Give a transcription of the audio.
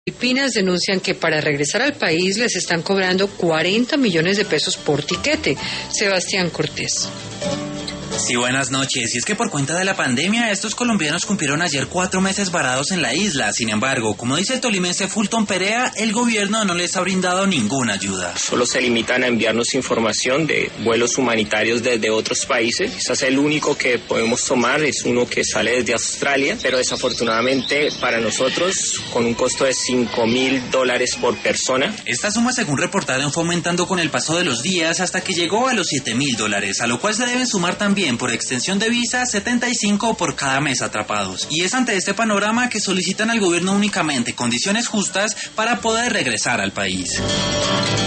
Filipinas denuncian que para regresar al país les están cobrando 40 millones de pesos por tiquete. Sebastián Cortés. Sí, buenas noches. Y es que por cuenta de la pandemia, estos colombianos cumplieron ayer 4 meses varados en la isla. Sin embargo, como dice el tolimense Fulton Perea, el gobierno no les ha brindado ninguna ayuda. Solo se limitan a enviarnos información de vuelos humanitarios desde otros países. Quizás el único que podemos tomar es uno que sale desde Australia, pero desafortunadamente para nosotros, con un costo de $5,000 por persona. Esta suma, según reportaron, fue aumentando con el paso de los días hasta que llegó a los $7,000, a lo cual se deben sumar también por extensión de visa 75 por cada mes atrapados. Y es ante este panorama que solicitan al gobierno únicamente condiciones justas para poder regresar al país.